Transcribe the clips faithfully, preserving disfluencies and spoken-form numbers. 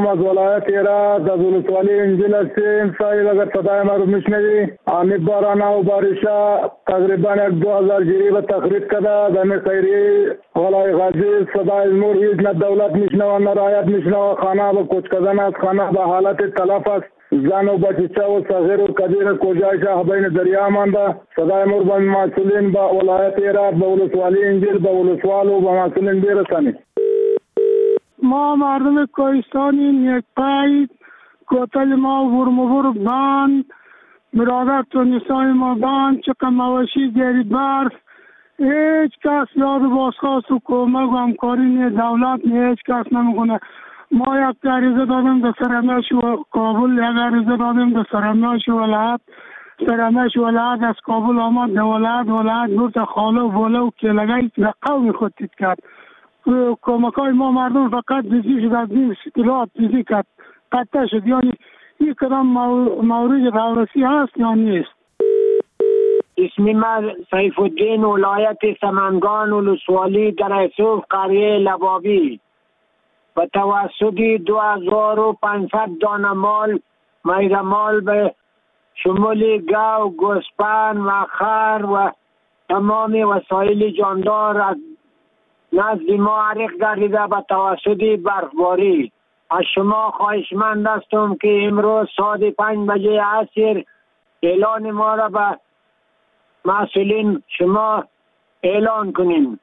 هستم از ولایت هرات از ولسوالی انجیل هستیم. صاحب اگر صدای ما رو میشنوی، آمد باران و بارشا تقریبا یک دو هزار جریب تخریب کده دم خیریه ولای غازی. صدای مور هیچ نه دولت میشنوه نه رعایت میشنوه. خانه به کوچ کردن است، خانه به حالت تلف است. زن و بچه و صغیر و کبیر کجایش بین دریا مانده. صدای مور به مسئولین با ولایت هرات به ولسوالی انجیل به ولسوال و به مسئولین برسانید. ما مردم کوهستانیم، یک پای کوتل ما ورمور بند برادر تونستان ما بند چکه مواشی زیر برف. هیچ کس یاد بازخواست و کمک و همکاری نه دولت نه هیچ کس نمیکنه. ما یک عریضه دادیم به سرمایش و کابل، یک عریضه دادیم به سرمایش ولایت. سرمایش ولایت از کابل آمد به ولایت، ولایت برد خاله و بوله و کلگه به قوم خود تید کرد. کمک های ما مردم فقط دیزی شد، از این سکلات دیزی کرد قطع شد. یعنی این کدام مورد دولتی هست یا نیست؟ اسم من سیف الدین، ولایت سمنگان، ولسوالی در یوسف قریه لبابی. به توسط دو هزار و پانصد دانه مال میره مال به شمول گاو، گوسپند و خر و تمام وسایل جاندار از نزد ما عریق گردیده به توسط برفباری. از شما خواهشمند هستم که امروز ساعت پنج بجه عصر اعلان ما را به مسئولین شما اعلان کنیم.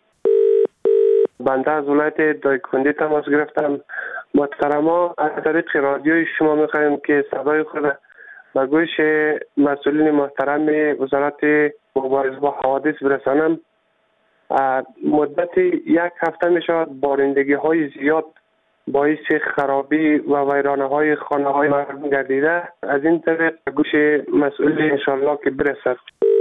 بنده از ولایت دایکنده تماس گرفتم. محترما، از طریق رادیوی شما میخواهیم که صدای خود به گوش مسئولین محترم وزارت مبارزه با حوادث برسانم. مدت یک هفته می شود بارندگی های زیاد باعث خرابی و ویرانه های خانه های مردم گردیده. از این طریق گوش مسئول انشالله که برسد.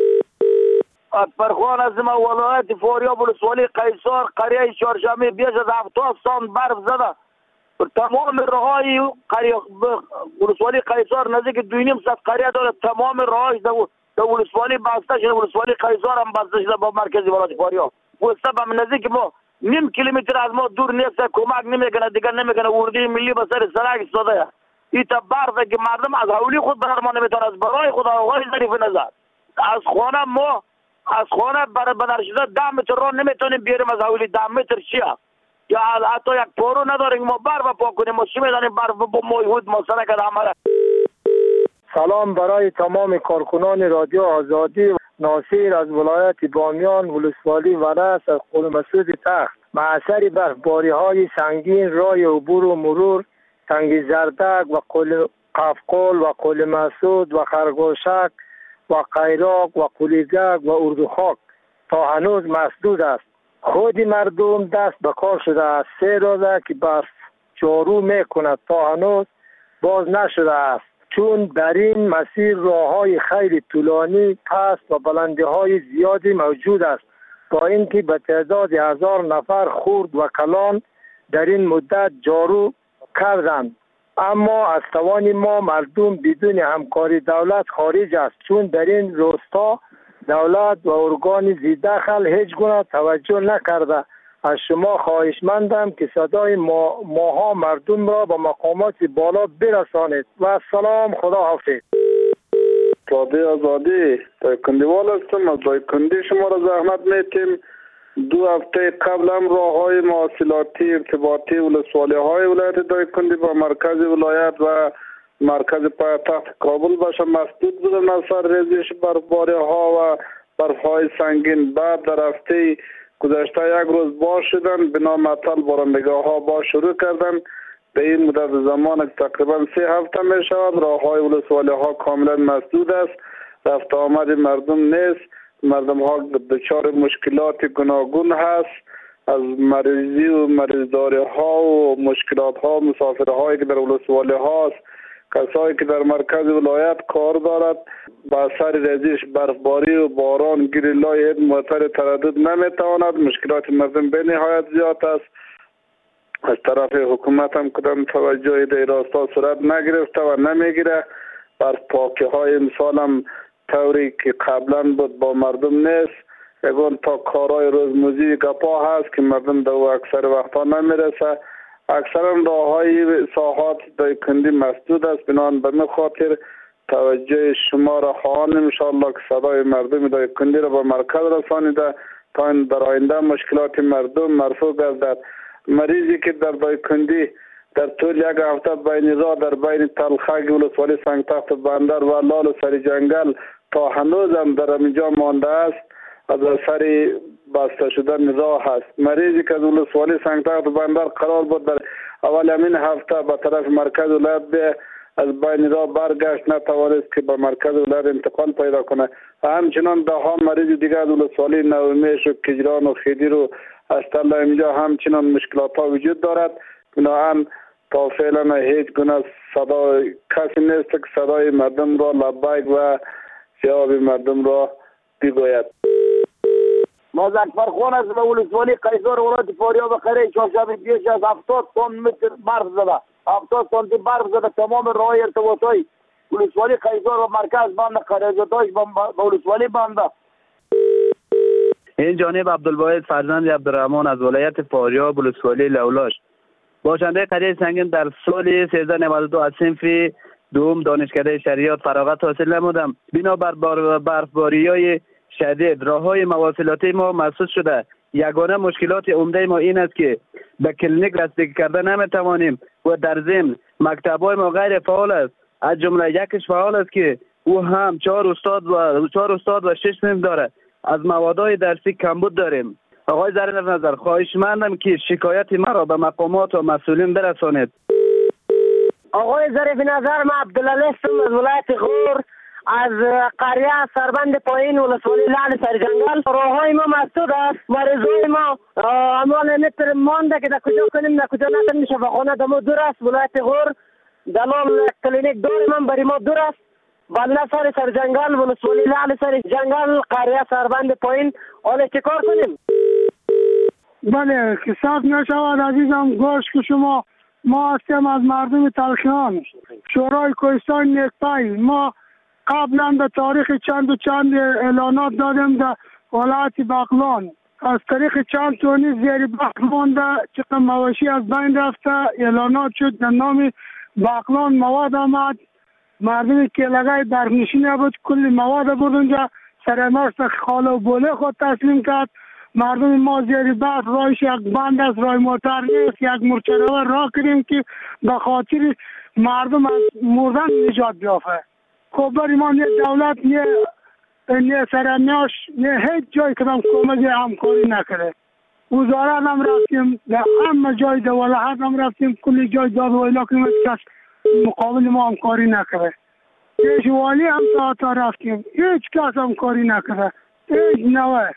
فرخوان از ما ولایت فاریاب ولسوالی قیصر قریه چهارشنبه بیش از هفتاد سانت برف زده. تمام راههای قریه ولسوالی قیصر نزدیک دو نیم صد قریه داره. تمام راهش در ولسوالی بسته شده. ولسوالی قیصر هم بسته شده با مرکزی ولایت فاریاب. و سبب نزدیک ما نیم کیلومتر از ما دور نیست. کمک نمیکنه، دیگر نمیکنه. ورودی ملی به سر سرک ایستاده. این تا برفه که مردم از حولی خود بر ما نمیتونه، از برای خود آقای ظریف نظر از خانه ما از خانه بر بدر شده ده متر راه نمیتونیم بیاریم. از حولی ده متر چیه؟ یا حتی یک پارو نداریم ما برف پاک کنیم. ما چی میدانیم برف با موجود ما سرک عمله. سلام برای تمام کارکنان رادیو آزادی. ناصر از ولایت بامیان ولسوالی ولس از قول مسعود تخت. معاصر برفباری های سنگین راه عبور و مرور تنگ زردک و قول قفقل و قول مسعود و خرگوشک و قیراق و قلیگک و اردوخاک تا هنوز مسدود است. خود مردم دست به کار شده است. سه روزه که برف جارو میکند تا هنوز باز نشده است، چون در این مسیر راه‌های خیلی طولانی، پست و بلندی‌های زیادی موجود است تا اینکه به تعداد هزار نفر خرد و کلان در این مدت جارو کردند. اما از توان ما مردم بدون همکاری دولت خارج است، چون در این روستا دولت و ارگان ذی‌دخل هیچ گونه توجه نکرده. از شما خواهشمندم که صدای ما ماها مردم را به مقامات بالا برسانید. و سلام، خدا حافظ. رادیو آزادی دایکندیوال هستم. از دایکندی شما را زحمت میتیم. دو هفته قبل هم راه های مواصلاتی ارتباطی ولسوالی های ولایت دایکندی با مرکز ولایت و مرکز پایتخت کابل باشه مسدود بودن از سر ریزش برفباری ها و برف های سنگین. بعد در هفته گذشته یک روز باز شدن، بنا معطل بارندگاه ها باز شروع کردن. به این مدت زمان تقریبا سه هفته می شود راه های ولسوالی ها کاملا مسدود است. رفت آمد مردم نیست. مردم ها دچار مشکلات گوناگون هست، از مریضی و مریضداری ها و مشکلات ها مسافر هایی که در ولسوالی هاست، کسایی که در مرکز ولایت کار دارد با اثر ریزش برفباری و باران گریلای این موتر تردد نمیتواند. مشکلات مردم به نهایت زیاد است. از طرف حکومت هم کدام توجهی در راستا صورت نگرفته و نمیگیره. برف پاکی های امسال هم طوری که قبلا بود با مردم نیست. یکون تا کارهای روزموزی گپا هست که مردم در اکثر وقتا نمیرسه. اکثرا راههای ساحات دایکندی مسدود است. بنان به خاطر توجه شما را خواهان انشاءالله که صدای مردم دایکندی را به مرکز رسانیده تا در آینده مشکلات مردم مرفوع گردد. مریضی که در دایکندی در طول یک هفته بین را در بین تلخک ولسوالی سنگ تخت بندر و لال و سری جنگل تا هنوز هم در اینجا مانده است از اثر بسته شدن راه است. مریضی که از ولسوالی سنگ تخت بندر قرار بود در اول همین هفته به طرف مرکز ولایت به از بین راه برگشت، نتوانست که به مرکز ولایت انتقال پیدا کنه. همچنان ده ها مریض دیگر از ولسوالی نومیش و کجران و خیدیر و اشتلا اینجا همچنان مشکلات ها وجود دارد. بنابراین تا فعلا هیچ گونه صدای کسی نیست که صدای مردم را لبیک و جواب مردم را بگوید. مظفر خان از ولسوالی قیصر ولایت فاریاب قریه چهارشنبه بیش از هفتاد تن متر برف زده. هفتاد سانتی برف زده. تمام راههای ارتباطی ولسوالی قیصر و مرکز بند، قریه‌جاتاش به ولسوالی بنده. این جانب عبدالواحد فرزند عبدالرحمن از ولایت فاریاب ولسوالی لولاش، باشنده قریه سنگین، در سال سیزده نود و دو از صنف دوم دانشکده شریعت فراغت حاصل نمودم. بنابر برفباری‌های شدید راههای مواصلاتی ما مسدود شده. یگانه مشکلات عمده ما این است که به کلینیک رسیدگی کردن نمیتوانیم و در ضمن مکتب‌های ما غیر فعال است. از جمله یکش فعال است که او هم چهار استاد و چهار استاد و شش صنف داره. از موادهای درسی کمبود داریم. آقای ظریف نظر، خواهشمندم که شکایت ما را به مقامات و مسئولین برسانید. آقای ظریف نظر، ما عبدالله هستم از ولایت غور، از قریه سربند پایین ولسوالی لعل سرجنگل. راههای ما مسدود است. مریضای ما امان نتر مانده که در کجا کنیم در کجا نکنیم. شفاخانه دمو دور است. ولایت غور دلال کلینیک داریم هم بری ما دور است. بنده سر سرجنگل ولسوالی لعل سرجنگل قریه سربند پایین. حالا چه کار کنیم؟ بله که صاف نشود عزیزم. گوش که شما ما هستیم از مردم تلخیان، شورای کوهستان نیکپای. ما قبلا به تاریخ چند و چند اعلانات دادیم در ولایت بغلان. از طریق چند تونی زیر بغلان ده چقدر مواشی از بین رفته. اعلانات شد در نام بغلان مواد آمد. مردم کلگای برنشین بود، کلی مواد بود اونجا. سرمست خاله و بوله خود تسلیم کرد. مردم ما زیر بحث رایش یک بند است، رای موتر نیست. یک مرچروه را کردیم که به خاطر مردم از مردن نجات بیافته. خب برای ما نه دولت نه نه سرمیاش نه هیچ جای کدام کمک همکاری نکرده. وزارت هم رفتیم، در همه جای دولت هم رفتیم، کلی جای داد و اینا کنیم، کس مقابل ما همکاری نکرده. پیشوالی هم تا تا رفتیم، هیچ کس همکاری نکرده. هیچ نوه.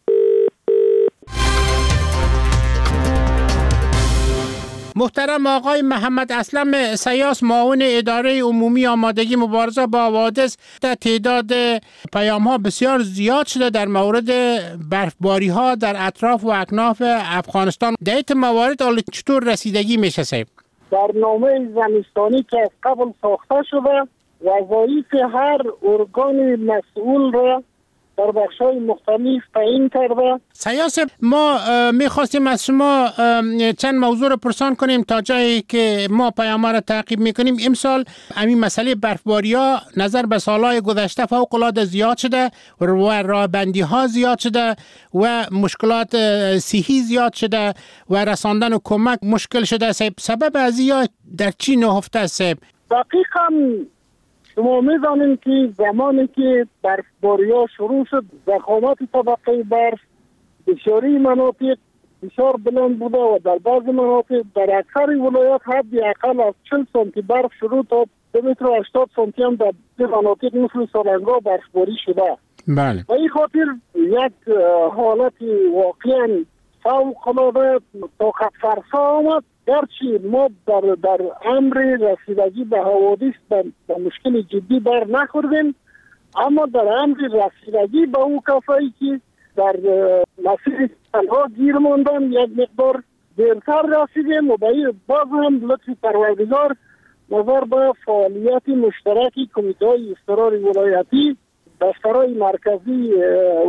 محترم آقای محمد اسلم سیاس، معاون اداره عمومی آمادگی مبارزه با حوادث، در تعداد پیام ها بسیار زیاد شده در مورد برفباری ها در اطراف و اکناف افغانستان. در این موارد چطور رسیدگی میشه صاحب؟ برنامه زمستانی که از قبل ساخته شده، وظایف هر ارگان مسئول را در بخش‌های مختلف تعیین کرده. سیاس، ما میخواستیم از شما چند موضوع رو پرسان کنیم تا جایی که ما پیام را تعقیب میکنیم. امسال همین مسئله برفباری ها نظر به سالهای گذشته فوق العاده زیاد شده و راه بندی ها زیاد شده و مشکلات صحی زیاد شده و رساندن و کمک مشکل شده. سبب از این در چی نهفته است؟ دقیقاً شما می‌دانید که زمانی که برفباری ها شروع شد، ضخامت طبقه برف بسیاری مناطق بسیار بلند بوده و در بعض مناطق در اکثر ولایات حد اقل از چهل سانتی برف شروع تا دو متر و هشتاد سانتی هم در مناطق مثل سالنگا برفباری شده. بله. و این خاطر یک حالت واقعا فوق‌العاده طاقت فرسا آمد. گرچه ما در, در امر رسیدگی به حوادث به مشکل جدی بر نخوردیم، اما در امر رسیدگی به او کسایی که در مسیر تنها گیر ماندن یک مقدار دیرتر رسیدیم و به باز هم لطف پروردگار نظر به فعالیت مشترکی کمیته های اضطرار ولایتی، دفترهای مرکزی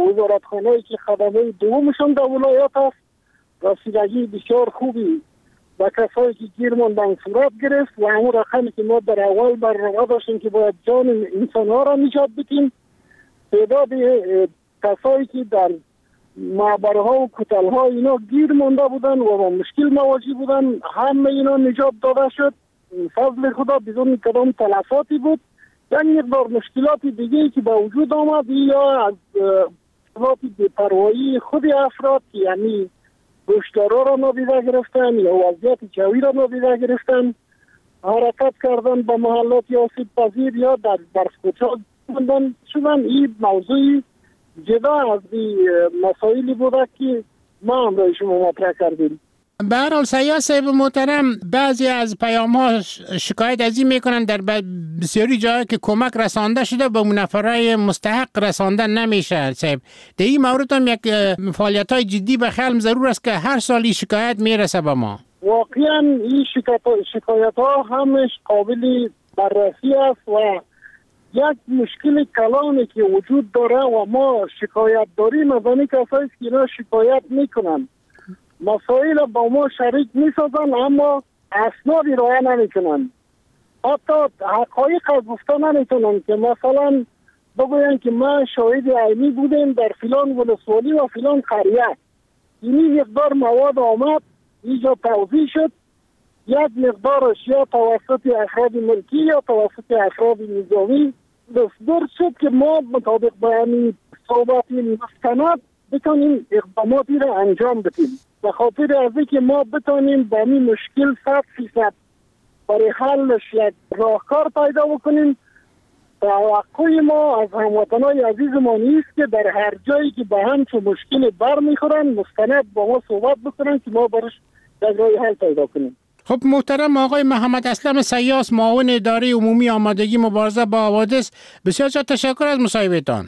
وزارتخانه‌ای که خدمه دومشون در ولایت است، رسیدگی بسیار خوبی و کسایی که گیر موندن صورت گرفت و همون رقمی که ما در اول برنامه داشتیم که باید جان انسان ها را نجات بدیم، تعداد کسایی که در معبرها و کتل ها اینا گیر مونده بودن و با مشکل مواجه بودن، همه اینا نجات داده شد فضل خدا بدون کدام تلفاتی بود. یک مقدار مشکلات دیگه که با وجود آمد یا از مشکلات بی‌پروایی خود افراد که یعنی گوشتارا را نادیده گرفتن یا وضعیت جوی را نادیده گرفتن، حرکت کردن به محلات آسیب پذیر یا در برفکوچا بودن شدن. این موضوعی جدا از مسائلی بوده که ما هم برای شما مطرح کردیم. به هر حال سیاه صاحب محترم، بعضی از پیام ها شکایت از این میکنن در بسیاری جایی که کمک رسانده شده به نفرای مستحق رسانده نمیشه. صاحب در این مورد هم یک فعالیت های جدی به خلم ضرور است که هر سال این شکایت میرسه به ما. واقعا این شکایت ها همش قابل بررسی است و یک مشکل کلانی که وجود داره و ما شکایت داریم از آن کسایی که اینا شکایت میکنن، مسائل با ما شریک میسازن اما اسنادی رعایت نمیکنن، حتی حقایق از گفتن نمیتونن که مثلا بگوین که ما شاهد عینی بودیم در فلان ولسوالی و فلان قریه، اینی مقدار مواد آمد اینجا توضیح شد، یک مقدارش یا توسط افراد ملکی یا توسط افراد نظامی دستور شد که ما مطابق بیانی صحبتی مستند بتونیم اقداماتی را انجام بدیم. به خاطر از اینکه ما بتونیم به این مشکل صد فیصد برای حلش یک راهکار پیدا بکنیم، توقع ما از هموطنای عزیزمان است که در هر جایی که به همچون مشکل بر میخورن مستند با ما صحبت بکنن که ما برش یک راه حل پیدا کنیم. خب محترم آقای محمد اسلم سیاس، معاون اداره عمومی آمادگی مبارزه با حوادث، بسیار تشکر از مصاحبهتان.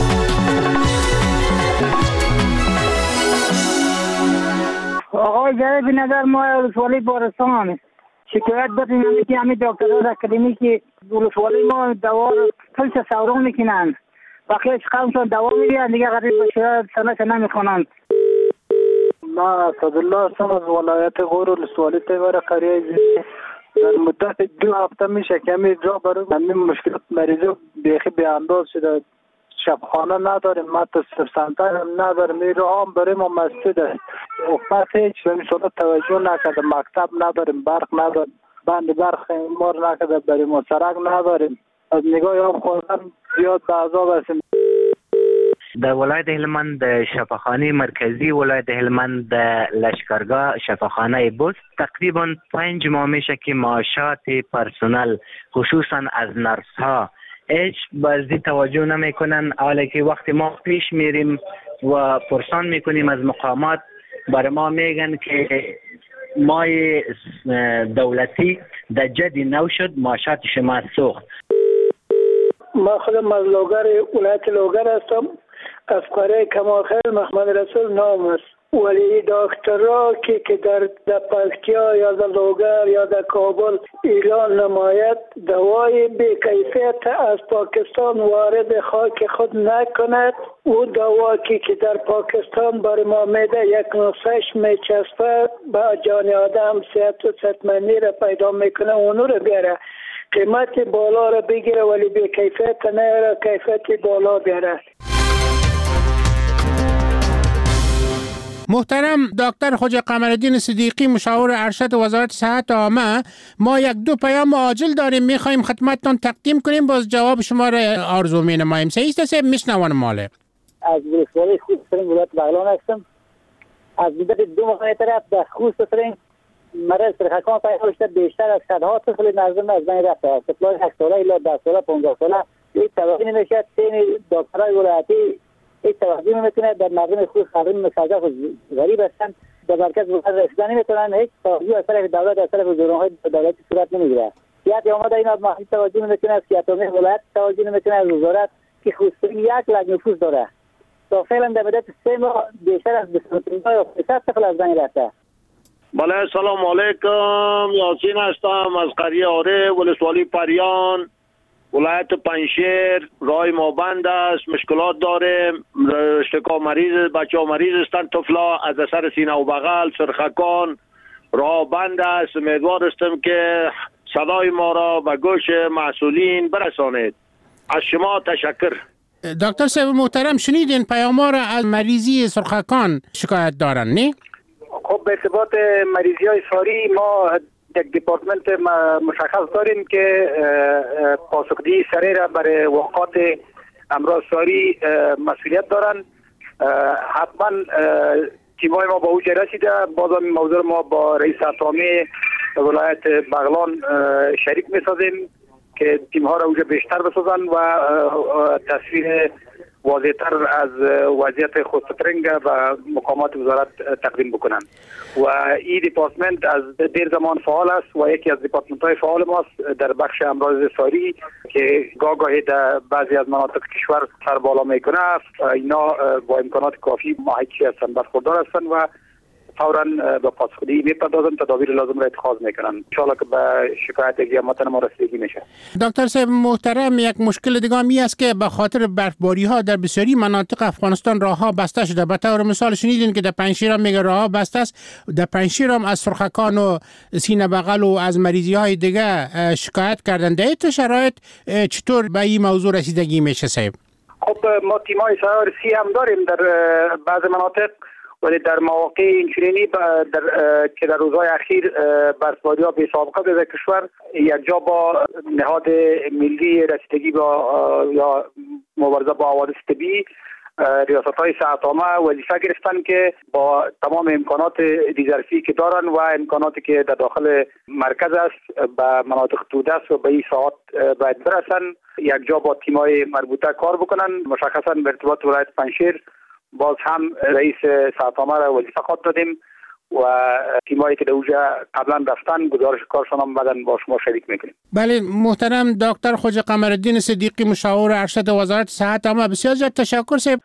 آقای جای به نظر ما ولسوالی بارستان شکایت بکنیم که همین دکترها در کلینیک ولسوالی ما دوا پلس سورون میکنند، بقیه چقدرشون دوا میدن دیگه غریب بشه سنش نمیخونند. ما اسدالله هستم از ولایت غور ولسوالی تیور قریه زیدی. در مدت دو هفته میشه که همین جا برای همین مشکلات مریضی بیخی به انداز شده. شبخانه نداریم، مدرسه سنتر هم نداریم، این راه هم برای ما مسجد است. حکومت هیچ به این صورت توجه نکرده، مکتب نداریم، برق نداریم، بند برق مار نکرده برای ما، سرک نداریم، از نگاه آب خوردن زیاد به عذاب هستیم. در ولایت هلمند شفاخانه مرکزی ولایت هلمند لشکرگاه شفاخانه بست تقریبا پنج ماه میشه که معاشات پرسنل خصوصا از نرس ها هیچ بازی توجه نمیکنن، حالا که وقتی ما پیش میریم و پرسان میکنیم از مقامات برای ما میگن که مای دولتی در جدی نو شد، معاشات شما سوخت. ما خودم از لوگر ولایت لوگر هستم، از قریه کمالخیل محمد رسول نام است. ولی دکترها که که در در پکتیا یا در لوگر یا در کابل اعلان نماید دوای بی‌کیفیت از پاکستان وارد خاک خود نکند، او دوا که که در پاکستان بر ما میده یک نقصهش میچسبه با جان آدم صحت و صحتمندی را پیدا میکنه، اونو رو بیاره قیمت بالا را بگیره ولی بی‌کیفیت نه کیفیت بالا بیاره. محترم دکتر خواجه قمرالدین صدیقی، مشاور ارشد وزارت صحت عامه، ما یک دو پیام عاجل داریم میخوایم خدمتتان تقدیم کنیم، باز جواب شما را آرزو مینماییم. صحیح است صاحب؟ میشنوان ماله از ولسوالی خوست ترین ولایت بغلان هستم. از مدت دو ماه طرف در خوست ترین مرض سرخکان پیدا شده، بیشتر از صدها طفل نزدیک از بین رفته است. طفلان هشت ساله الی ده ساله پانزده ساله هیچ توجهی نمیشه. تیم دکترای ولایتی هیچ توجهی نمیکنه. در مردم خوست مردم مساجد و غریب هستند، در مرکز رسیدن نمیتونن، هیچ توجهی از طرف دولت از طرف وزارت‌های دولتی صورت نمیگیره. سیاست آمده اینا محلی توجه نمیکنه، سیاست ولایت توجه نمیکنه، از وزارت که خوست یک لاک نفوس داره. تا فعلا در مدت سه ماه بیشتر از بیست و پنج طفل از بین رفته. بله سلام علیکم، یاسین هستم از قریه آره ولسوالی پریان ولایت پنشیر. رای ما بند است، مشکلات داریم، اشتکا مریض، بچه ها مریض هستند، طفلا از اثر سینه و بغل، سرخکان، راه بند است. امیدوار هستم که صدای ما را به گوش مسئولین برسانید. از شما تشکر. دکتر صاحب محترم، شنیدین پیام‌ها را از مریضی سرخکان شکایت دارن نه؟ خب به ارتباط مریضی های ساری ما یک دپارتمنت مشخص داریم که پاسخگویی سریع را برای واقعات امراض ساری مسئولیت دارن. حتما تیمای ما با اوج رسیده. بازم این موضوع ما با رئیس اتامی ولایت بغلان شریک می‌سازیم که تیم‌ها را اوج بیشتر بسازن و تصویر واضح‌تر از وضعیت خودسترنگ و مقامات وزارت تقدیم بکنن. و این دیپارتمنت از دیر زمان فعال است و یکی از دیپارتمنت‌های فعال ماست در بخش امراض ساری که گاه گاهی در بعضی از مناطق کشور سر بالا میکنه. اینا با امکانات کافی محیطی هستند، برخوردار هستند و فوراً به پاسخگویی میپردازن، تدابیر لازم را اتخاذ میکنن. ان شاء الله که به شکایت اقدامات ما رسیدگی میشه. دکتر صاحب محترم، یک مشکل دیگه می است که به خاطر برفباری ها در بسیاری مناطق افغانستان راه ها بسته شده. به طور مثال شنیدین که در پنجشیر هم میگه راه ها بسته است. در پنجشیر هم از سرخکان و سینه بغل و از مریضی های دیگه شکایت کردن. در این شرایط چطور به این موضوع رسیدگی میشه صاحب؟ خب ما تیمای سیارسی هم داریم در بعض مناطق، ولی در مواقع اینچنینی در که در روزهای اخیر برفباری ها بی سابقه در کشور یک جا با نهاد ملی رسیدگی با یا مبارزه با حوادث طبیعی ریاست های صحت عامه وظیفه گرفتن که با تمام امکانات ریزرفی که دارن و امکاناتی که در داخل مرکز است به مناطق توده است و به این ساعت باید برسن. یک جا با تیمای مربوطه کار بکنن. مشخصا به ارتباط ولایت پنجشیر باز هم رئیس صحت عامه را وظیفه خود دادیم و تیمایی که در اونجا قبلا رفتن گزارش کارشان هم بعداً با شما شریک میکنیم. بله محترم دکتر خواجه قمرالدین صدیقی، مشاور ارشد وزارت صحت عامه، بسیار زیاد تشکر صاحب.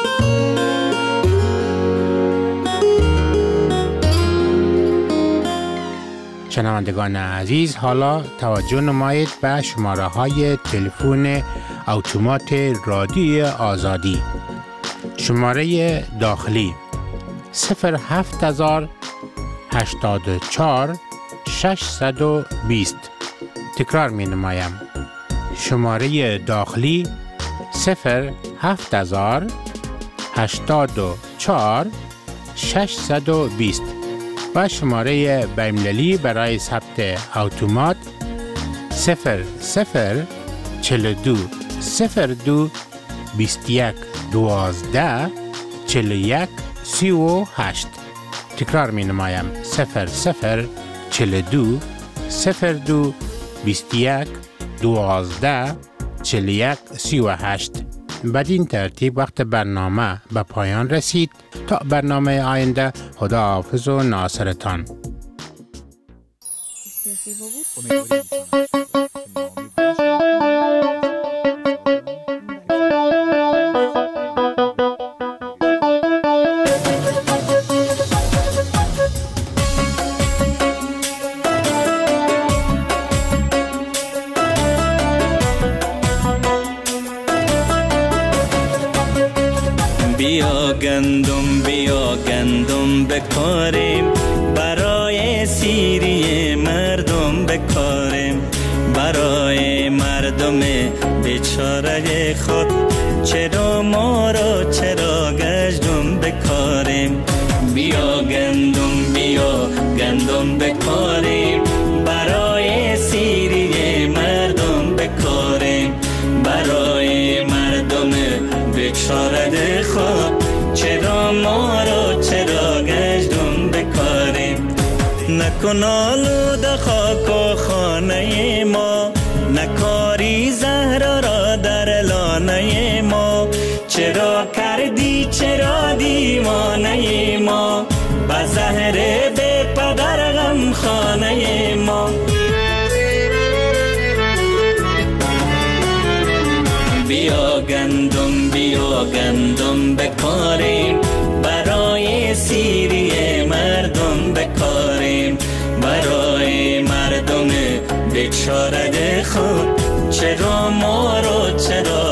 شنوندگان عزیز، حالا توجه نمایید به شماره های تلفن اتومات رادیو آزادی. شماره داخلی صفر هفت هزار هشتاد و چهار ششصد و بیست. تکرار می نمایم. شماره داخلی صفر هفت هزار هشتاد و چهار ششصد و بیست و شماره بین‌المللی برای ثبت اتومات صفر صفر چهل و دو صفر دو بیست و یک دوازده چهل و یک سی و هشت. تکرار می نمایم. صفر صفر چهل و دو صفر دو بیست و یک دوازده چهل و یک سی و هشت. بدین ترتیب وقت برنامه به پایان رسید. تا برنامه آینده، خدا حافظ و ناصرتان. بیا گندم بیا گندم بکاریم، برای سیری مردم بکاریم، برای مردم بیچاره خود چرا ما را چرا گشتم بکاریم. بیا گندم بیا گندم بکاریم، برای سیری مردم بکاریم، برای مردم بیچاره خود چرا ما را چرا گشتم بکاریم. نکن آلوده خاک و خانه ما، نکاری زهر را در لانه ما، چرا کردی چرا دیوانه ما، به زهر به پدر غم خانه ما. بیا گندم بیا گندم بکاریم، برای سیری مردم بکاریم، برای مردم بیچاره خود چرا ما رو چرا